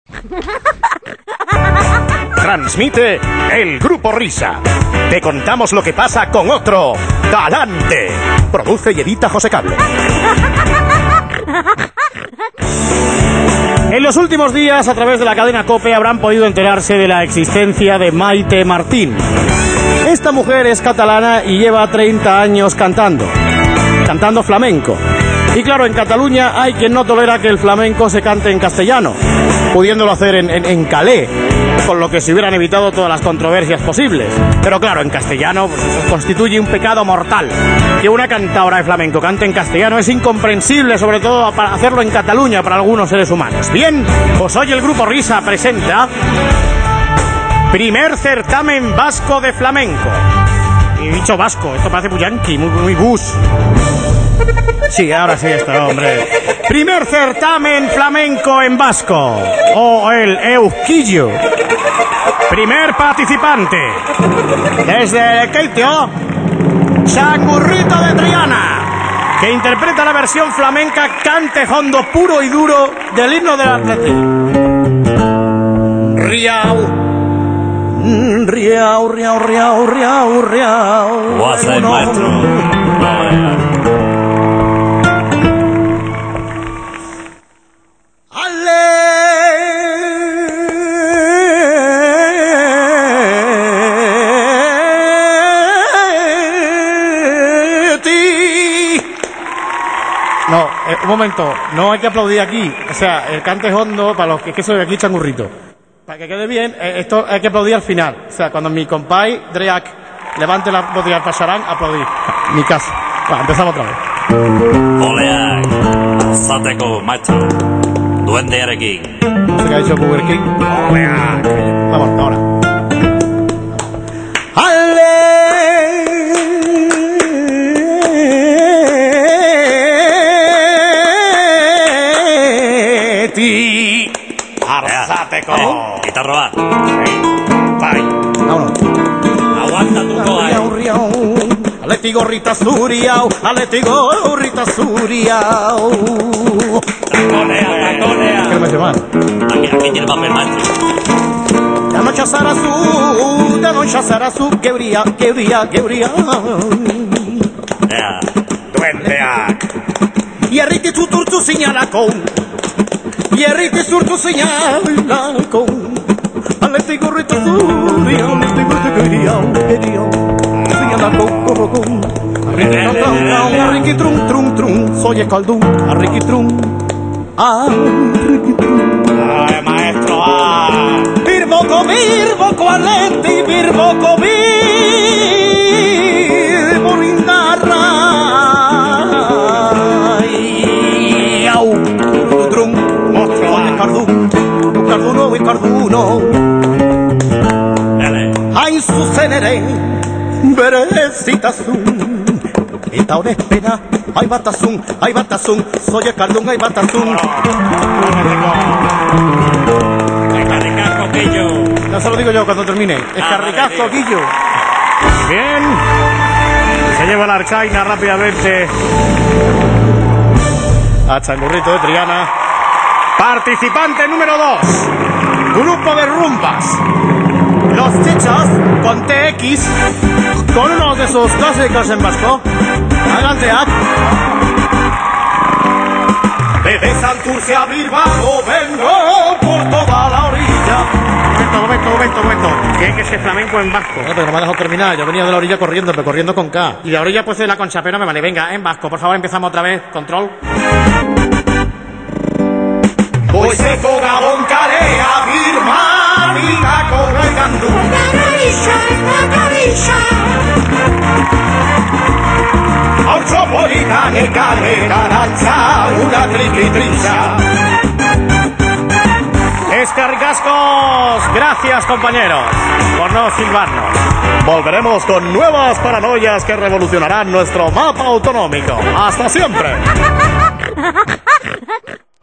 Transmite el Grupo Risa. Te contamos lo que pasa con otro talante. Produce y edita José Cable. En los últimos días, a través de la cadena COPE, habrán podido enterarse de la existencia de Maite Martín. Esta mujer es catalana y lleva 30 años cantando flamenco. Y claro, en Cataluña hay quien no tolera que el flamenco se cante en castellano, pudiéndolo hacer en calé, con lo que se hubieran evitado todas las controversias posibles. Pero claro, en castellano pues, eso constituye un pecado mortal. Que una cantadora de flamenco cante en castellano es incomprensible, sobre todo para hacerlo en Cataluña para algunos seres humanos. Bien, pues hoy el Grupo Risa presenta primer certamen vasco de flamenco. Y dicho vasco, esto parece muy yankee, muy bus. Sí, ahora sí está, hombre. Primer certamen flamenco en vasco, o el Eusquillo. Primer participante, desde Keitio, Changurrito de Triana, que interpreta la versión flamenca cante hondo puro y duro del himno del Atleti. Riau. Riau, riau, riau, riau, riau. Guasa el maestro. No, un momento, no hay que aplaudir aquí. O sea, el cante hondo, para los que soy aquí Changurrito. Para que quede bien, esto hay que aplaudir al final. O sea, cuando mi compay Dreak levante la botella de pasarán, aplaudir. Mi caso. Va, empezamos otra vez. Oleak, zateko, maestro. Duendearekin. No sé qué ha dicho Burger King. Oleak. Vamos, ahora. Arzateco. Guitarra va. Bye. Vámonos. Aguanta tu coa. Aleti gorrita suriao, aleti gorrita suriao. Taconea. ¿Qué me hace mal? Aquí tiene papel, maestro. De noche a Sarazu, que brilla. Duendeak. Y arriti tu turtu señalacón. Y arriti surtu señalacón. Aleti gorrita suriao, aleti gorrita suriao. Señalacón. Arriqui trum, soy el caldún, arriqui trum. Ay, maestro, Virbo alenti, virbo lindarra. Au, trum, monstruo, carduno. Ay, su cenere, berecitasun. Esta hora espera, ay batazun, soy el cardún, ay batazun. Escarricazo, Quillo. No se lo digo yo cuando termine. Escarricazo, Quillo. Bien. Se lleva la arcaina rápidamente a Changurrito de Triana. Participante número 2. Grupo de rumbas. Los Chichos con TX. Con uno de sus clásicos en vasco. Adelante, desde Santurce a Bilbao vengo por toda la orilla. Momento. ¿Qué es ese flamenco en vasco? Pero no me ha dejado terminar. Yo venía de la orilla corriendo, pero corriendo con K. Y de la orilla pues de la Concha, pero no me vale. Venga, en vasco, por favor, empezamos otra vez. Control. Hoy se Gabón Carea, Birmania, corre Gandú. Autopolitane, calera, lanza, una triquitrilla. Escarricascos, gracias compañeros por no silbarnos. Volveremos con nuevas paranoias que revolucionarán nuestro mapa autonómico. ¡Hasta siempre!